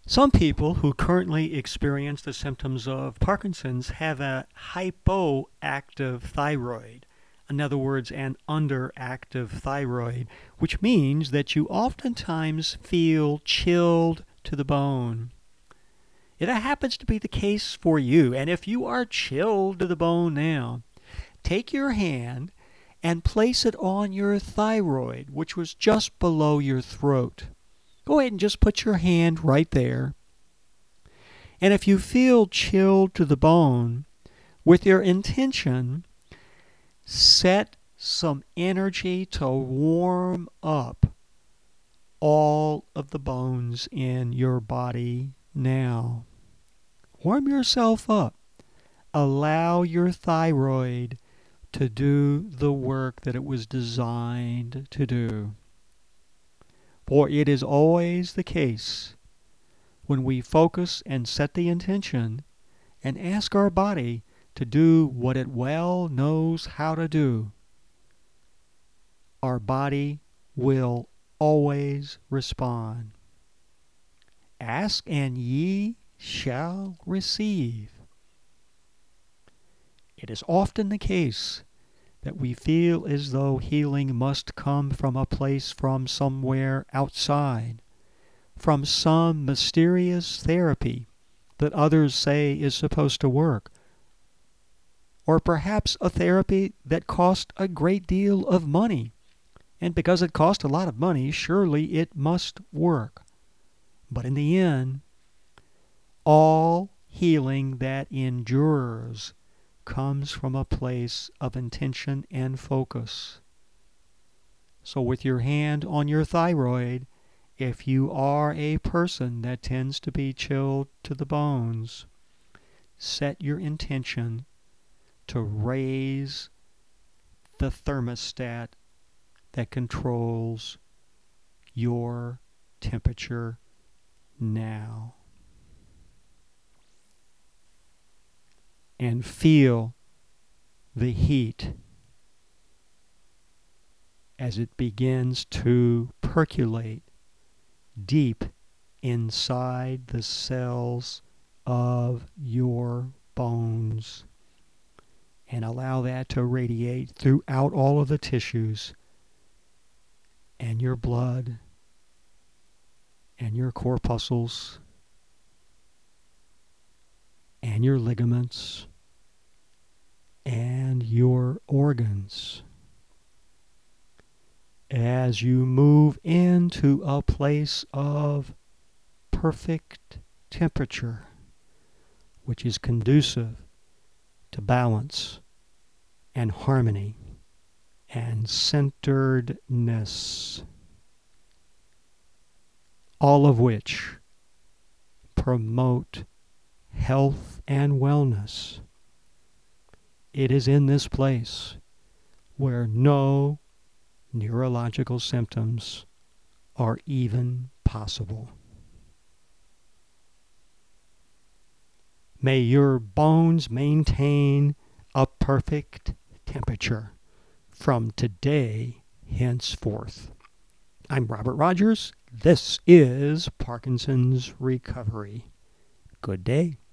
Some people who currently experience the symptoms of Parkinson's have a hypoactive thyroid. In other words, an underactive thyroid, which means that you oftentimes feel chilled to the bone. It happens to be the case for you, and if you are chilled to the bone now, take your hand and place it on your thyroid, which was just below your throat. Go ahead and just put your hand right there. And if you feel chilled to the bone, with your intention, set some energy to warm up all of the bones in your body now. Warm yourself up. Allow your thyroid to do the work that it was designed to do. For it is always the case when we focus and set the intention and ask our body to do what it well knows how to do, our body will always respond. Ask and ye shall receive. It is often the case that we feel as though healing must come from a place from somewhere outside, from some mysterious therapy that others say is supposed to work, or perhaps a therapy that cost a great deal of money. And because it cost a lot of money, surely it must work. But in the end, all healing that endures comes from a place of intention and focus. So with your hand on your thyroid, if you are a person that tends to be chilled to the bones, set your intention to raise the thermostat that controls your temperature now. And feel the heat as it begins to percolate deep inside the cells of your bones, and allow that to radiate throughout all of the tissues and your blood and your corpuscles and your ligaments and your organs. As you move into a place of perfect temperature, which is conducive to balance and harmony and centeredness, all of which promote health and wellness. It is in this place where no neurological symptoms are even possible. May your bones maintain a perfect temperature from today henceforth. I'm Robert Rogers. This is Parkinson's Recovery. Good day.